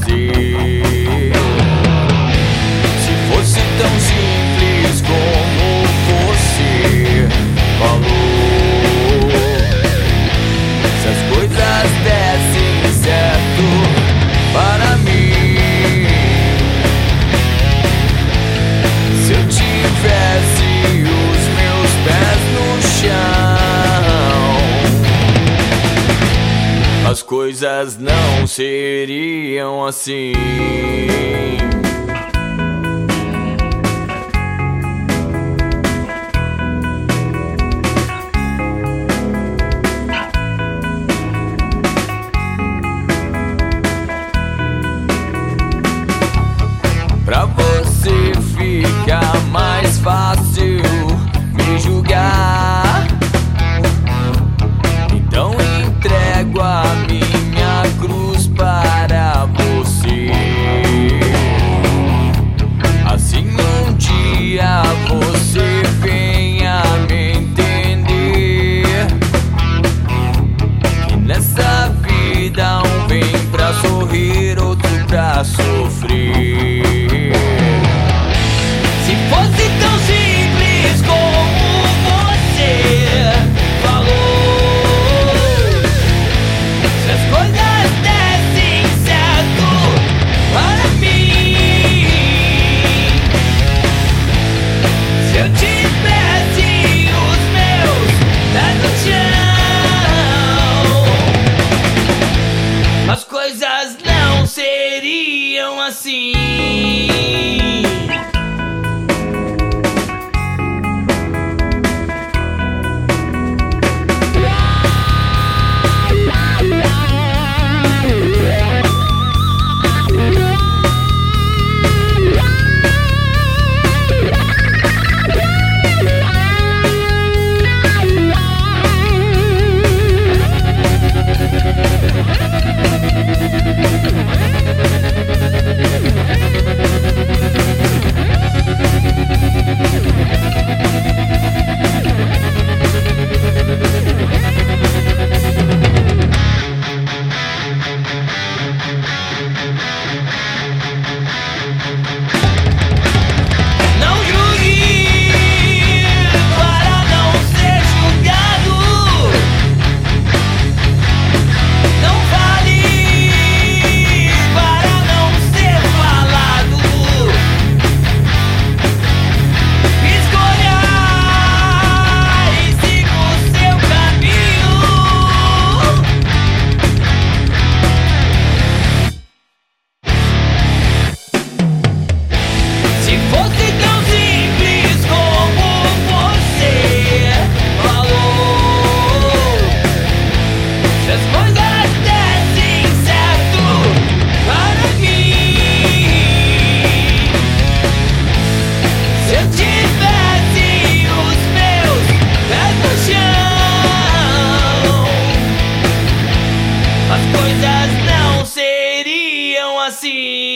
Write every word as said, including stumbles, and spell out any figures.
você. Se fosse tão simples como você falou, se as coisas dessem certo para mim, se eu tivesse os meus pés no chão, as coisas não seriam assim. Pra você ficar mais fácil me julgar, então entrego a minha cruz para você. Assim um dia você venha me entender que nessa vida um vem pra sorrir, outro pra sofrer. Se fosse tão simples como você falou, se as coisas dessem certo para mim, se eu tivesse os meus pés no chão, as coisas não seriam assim. As coisas não seriam assim.